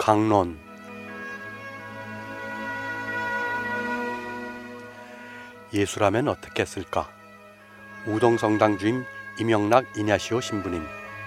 강론. 예수라면 어떻게 했을까? 우동성당 주임 이명락 이냐시오 신부님.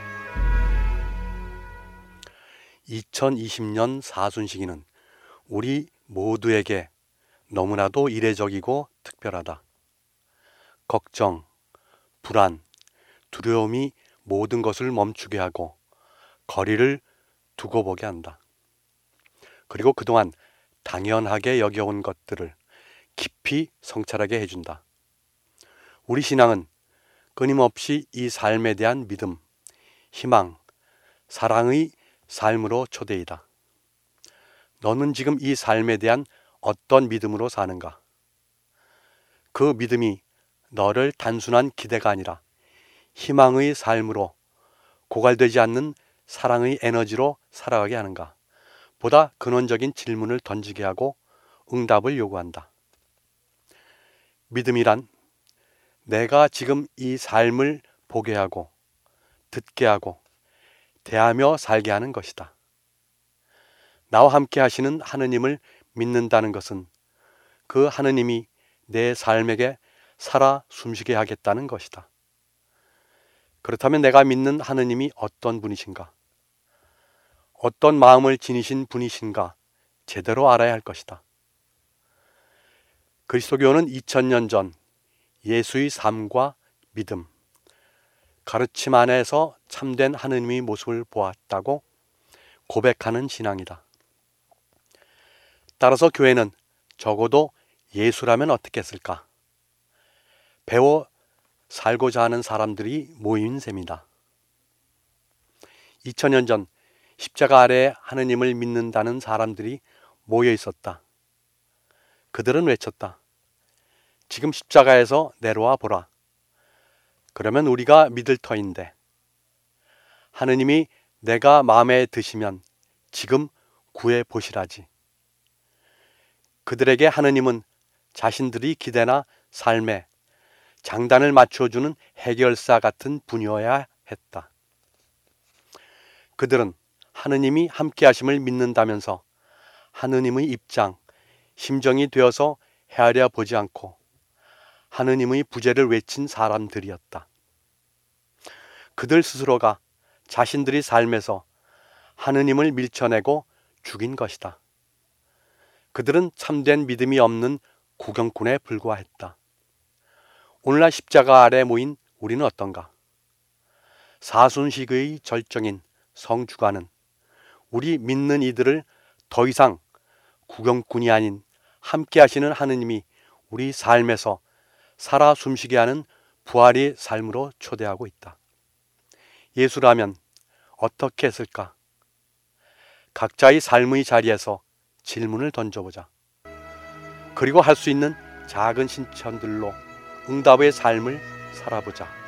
2020년 사순시기는 우리 모두에게 너무나도 이례적이고 특별하다. 걱정, 불안, 두려움이 모든 것을 멈추게 하고 거리를 두고 보게 한다. 그리고 그동안 당연하게 여겨온 것들을 깊이 성찰하게 해준다. 우리 신앙은 끊임없이 이 삶에 대한 믿음, 희망, 사랑의 삶으로 초대이다. 너는 지금 이 삶에 대한 어떤 믿음으로 사는가? 그 믿음이 너를 단순한 기대가 아니라 희망의 삶으로 고갈되지 않는 사랑의 에너지로 살아가게 하는가? 보다 근원적인 질문을 던지게 하고 응답을 요구한다. 믿음이란 내가 지금 이 삶을 보게 하고 듣게 하고 대하며 살게 하는 것이다. 나와 함께 하시는 하느님을 믿는다는 것은 그 하느님이 내 삶에게 살아 숨쉬게 하겠다는 것이다. 그렇다면 내가 믿는 하느님이 어떤 분이신가? 어떤 마음을 지니신 분이신가? 제대로 알아야 할 것이다. 그리스도교는 2000년 전 예수의 삶과 믿음, 가르침 안에서 참된 하느님의 모습을 보았다고 고백하는 신앙이다. 따라서 교회는 적어도 예수라면 어떻게 했을까? 배워 살고자 하는 사람들이 모인 셈이다. 2000년 전 십자가 아래 하느님을 믿는다는 사람들이 모여 있었다. 그들은 외쳤다. 지금 십자가에서 내려와 보라. 그러면 우리가 믿을 터인데 하느님이 내가 마음에 드시면 지금 구해 보시라지. 그들에게 하느님은 자신들이 기대나 삶에 장단을 맞춰주는 해결사 같은 분이어야 했다. 그들은 하느님이 함께 하심을 믿는다면서 하느님의 입장, 심정이 되어서 헤아려 보지 않고 하느님의 부재를 외친 사람들이었다. 그들 스스로가 자신들의 삶에서 하느님을 밀쳐내고 죽인 것이다. 그들은 참된 믿음이 없는 구경꾼에 불과했다. 오늘날 십자가 아래 모인 우리는 어떤가? 사순시기의 절정인 성주가는 우리 믿는 이들을 더 이상 구경꾼이 아닌 함께 하시는 하느님이 우리 삶에서 살아 숨쉬게 하는 부활의 삶으로 초대하고 있다. 예수라면 어떻게 했을까? 각자의 삶의 자리에서 질문을 던져보자. 그리고 할 수 있는 작은 신천들로 응답의 삶을 살아보자.